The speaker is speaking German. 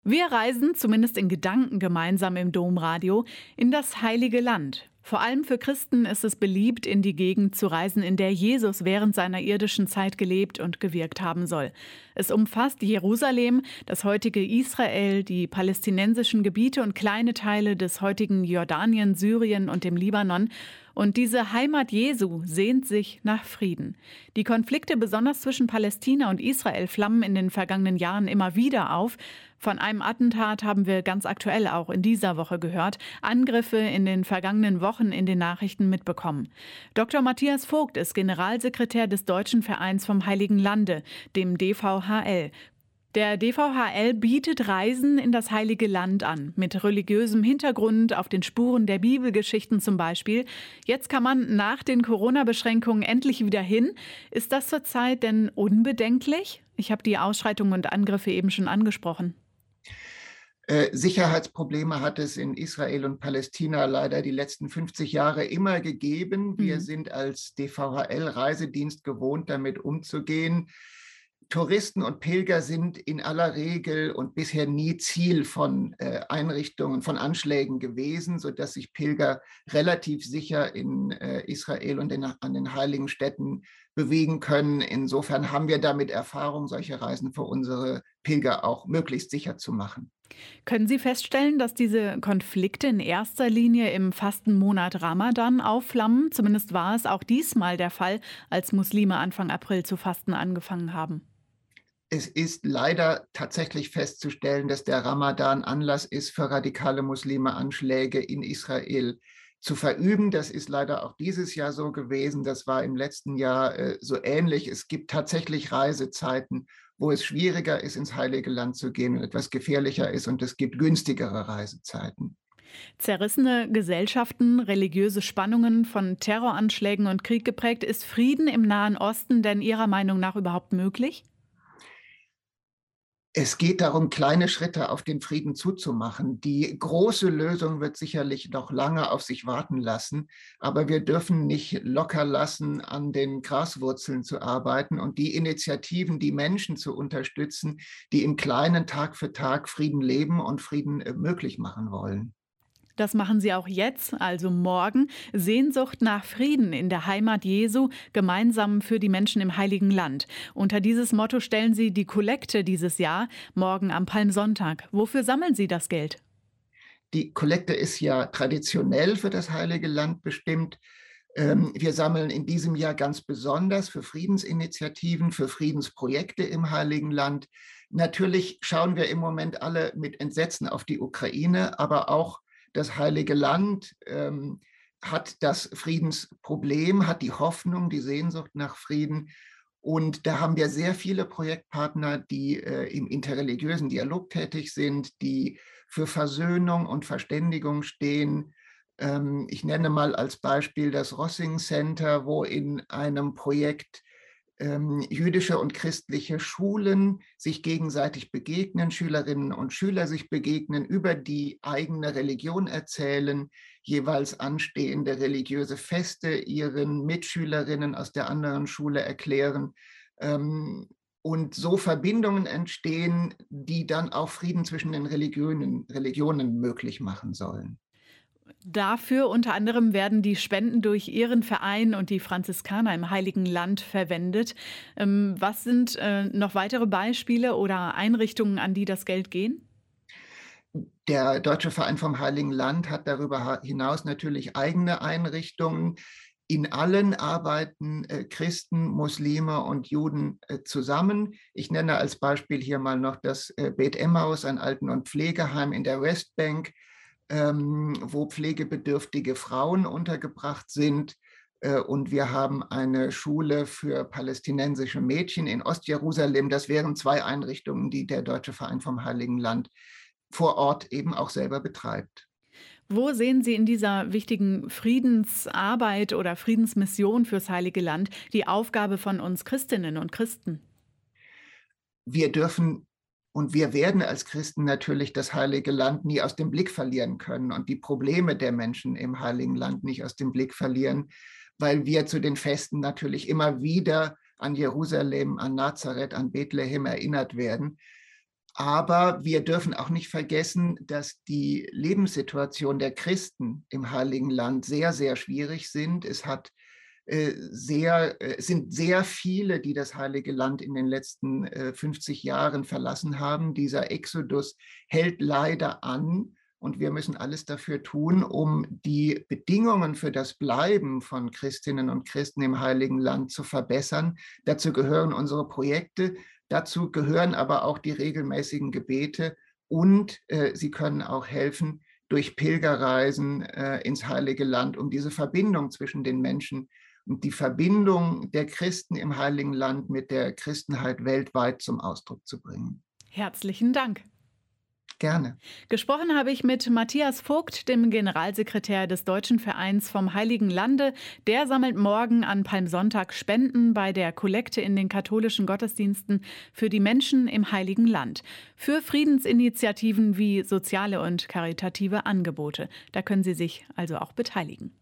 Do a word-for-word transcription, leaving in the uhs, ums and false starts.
Wir reisen, zumindest in Gedanken gemeinsam im Domradio, in das Heilige Land. Vor allem für Christen ist es beliebt, in die Gegend zu reisen, in der Jesus während seiner irdischen Zeit gelebt und gewirkt haben soll. Es umfasst Jerusalem, das heutige Israel, die palästinensischen Gebiete und kleine Teile des heutigen Jordanien, Syrien und dem Libanon. Und diese Heimat Jesu sehnt sich nach Frieden. Die Konflikte, besonders zwischen Palästina und Israel, flammen in den vergangenen Jahren immer wieder auf. Von einem Attentat haben wir ganz aktuell auch in dieser Woche gehört, Angriffe in den vergangenen Wochen in den Nachrichten mitbekommen. Doktor Matthias Vogt ist Generalsekretär des Deutschen Vereins vom Heiligen Lande, dem D V H L. Der D V H L bietet Reisen in das Heilige Land an, mit religiösem Hintergrund auf den Spuren der Bibelgeschichten zum Beispiel. Jetzt kann man nach den Corona-Beschränkungen endlich wieder hin. Ist das zurzeit denn unbedenklich? Ich habe die Ausschreitungen und Angriffe eben schon angesprochen. Äh, Sicherheitsprobleme hat es in Israel und Palästina leider die letzten fünfzig Jahre immer gegeben. Wir Hm. sind als D V H L-Reisedienst gewohnt, damit umzugehen. Touristen und Pilger sind in aller Regel und bisher nie Ziel von äh, Einrichtungen, von Anschlägen gewesen, sodass sich Pilger relativ sicher in äh, Israel und in, an den heiligen Städten bewegen können. Insofern haben wir damit Erfahrung, solche Reisen für unsere Pilger auch möglichst sicher zu machen. Können Sie feststellen, dass diese Konflikte in erster Linie im Fastenmonat Ramadan aufflammen? Zumindest war es auch diesmal der Fall, als Muslime Anfang April zu fasten angefangen haben. Es ist leider tatsächlich festzustellen, dass der Ramadan Anlass ist, für radikale Muslime Anschläge in Israel zu verüben. Das ist leider auch dieses Jahr so gewesen. Das war im letzten Jahr äh, so ähnlich. Es gibt tatsächlich Reisezeiten, wo es schwieriger ist, ins Heilige Land zu gehen und etwas gefährlicher ist. Und es gibt günstigere Reisezeiten. Zerrissene Gesellschaften, religiöse Spannungen, von Terroranschlägen und Krieg geprägt, ist Frieden im Nahen Osten denn Ihrer Meinung nach überhaupt möglich? Es geht darum, kleine Schritte auf den Frieden zuzumachen. Die große Lösung wird sicherlich noch lange auf sich warten lassen, aber wir dürfen nicht locker lassen, an den Graswurzeln zu arbeiten und die Initiativen, die Menschen zu unterstützen, die im Kleinen Tag für Tag Frieden leben und Frieden äh, möglich machen wollen. Das machen Sie auch jetzt, also morgen. Sehnsucht nach Frieden in der Heimat Jesu, gemeinsam für die Menschen im Heiligen Land. Unter dieses Motto stellen Sie die Kollekte dieses Jahr, morgen am Palmsonntag. Wofür sammeln Sie das Geld? Die Kollekte ist ja traditionell für das Heilige Land bestimmt. Ähm, Wir sammeln in diesem Jahr ganz besonders für Friedensinitiativen, für Friedensprojekte im Heiligen Land. Natürlich schauen wir im Moment alle mit Entsetzen auf die Ukraine, aber auch das Heilige Land ähm, hat das Friedensproblem, hat die Hoffnung, die Sehnsucht nach Frieden. Und da haben wir sehr viele Projektpartner, die äh, im interreligiösen Dialog tätig sind, die für Versöhnung und Verständigung stehen. Ähm, ich nenne mal als Beispiel das Rossing Center, wo in einem Projekt ähm, jüdische und christliche Schulen sich gegenseitig begegnen, Schülerinnen und Schüler sich begegnen, über die eigene Religion erzählen, jeweils anstehende religiöse Feste ihren Mitschülerinnen aus der anderen Schule erklären. Ähm, und so Verbindungen entstehen, die dann auch Frieden zwischen den Religionen, Religionen möglich machen sollen. Dafür unter anderem werden die Spenden durch Ihren Verein und die Franziskaner im Heiligen Land verwendet. Ähm, was sind äh, noch weitere Beispiele oder Einrichtungen, an die das Geld gehen? Der Deutsche Verein vom Heiligen Land hat darüber hinaus natürlich eigene Einrichtungen. In allen arbeiten äh, Christen, Muslime und Juden äh, zusammen. Ich nenne als Beispiel hier mal noch das äh, Bet Emmaus, ein Alten- und Pflegeheim in der Westbank, ähm, wo pflegebedürftige Frauen untergebracht sind. Äh, und wir haben eine Schule für palästinensische Mädchen in Ostjerusalem. Das wären zwei Einrichtungen, die der Deutsche Verein vom Heiligen Land vor Ort eben auch selber betreibt. Wo sehen Sie in dieser wichtigen Friedensarbeit oder Friedensmission fürs Heilige Land die Aufgabe von uns Christinnen und Christen? Wir dürfen und wir werden als Christen natürlich das Heilige Land nie aus dem Blick verlieren können und die Probleme der Menschen im Heiligen Land nicht aus dem Blick verlieren, weil wir zu den Festen natürlich immer wieder an Jerusalem, an Nazareth, an Bethlehem erinnert werden. Aber wir dürfen auch nicht vergessen, dass die Lebenssituation der Christen im Heiligen Land sehr, sehr schwierig sind. Es hat äh, sehr, äh, es sind sehr viele, die das Heilige Land in den letzten äh, fünfzig Jahren verlassen haben. Dieser Exodus hält leider an. Und wir müssen alles dafür tun, um die Bedingungen für das Bleiben von Christinnen und Christen im Heiligen Land zu verbessern. Dazu gehören unsere Projekte, dazu gehören aber auch die regelmäßigen Gebete und äh, sie können auch helfen durch Pilgerreisen äh, ins Heilige Land, um diese Verbindung zwischen den Menschen und die Verbindung der Christen im Heiligen Land mit der Christenheit weltweit zum Ausdruck zu bringen. Herzlichen Dank. Gerne. Gesprochen habe ich mit Matthias Vogt, dem Generalsekretär des Deutschen Vereins vom Heiligen Lande. Der sammelt morgen an Palmsonntag Spenden bei der Kollekte in den katholischen Gottesdiensten für die Menschen im Heiligen Land. Für Friedensinitiativen wie soziale und karitative Angebote. Da können Sie sich also auch beteiligen.